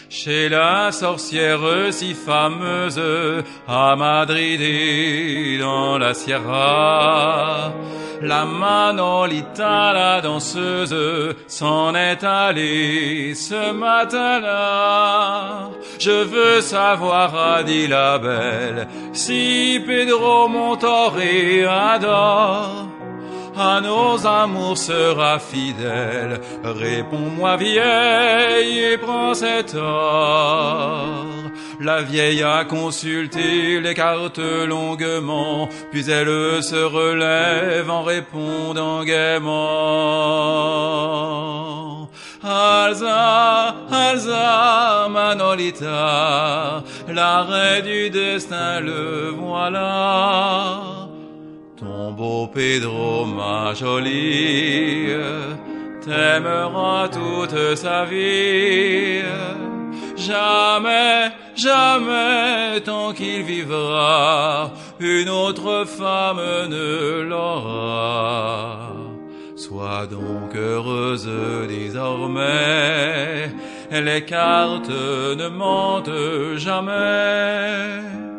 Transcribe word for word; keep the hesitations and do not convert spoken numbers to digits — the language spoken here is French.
chez la sorcière si fameuse à Madrid et dans la Sierra. La Manolita, la danseuse, s'en est allée ce matin-là. Je veux savoir, a dit la belle, si Pedro Montoré adore à nos amours sera fidèle. Réponds-moi vieille et prends cet or. La vieille a consulté les cartes longuement, puis elle se relève en répondant gaiement. Alza, Alza, Manolita, l'arrêt du destin le voilà. Ton beau Pedro, ma jolie, t'aimera toute sa vie. Jamais, jamais, tant qu'il vivra, une autre femme ne l'aura. Sois donc heureuse désormais, les cartes ne mentent jamais.